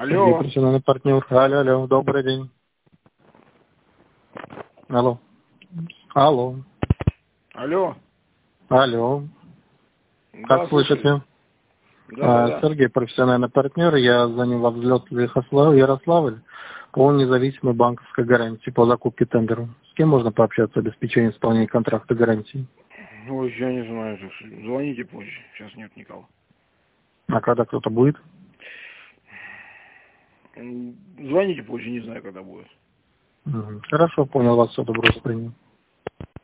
Алло. Профессиональный партнер. Алло, добрый день. Алло. Алло. Алло. Алло. Да, Как слышите? Да. Сергей, профессиональный партнер. Я звоню во взлет Ярославль по независимой банковской гарантии по закупке тендера. С кем можно пообщаться о обеспечении исполнения контракта гарантии? Ой, я не знаю. Звоните позже. Сейчас нет никого. А когда кто-то будет? Звоните позже, не знаю, когда будет. Хорошо, понял вас, все, доброго времени.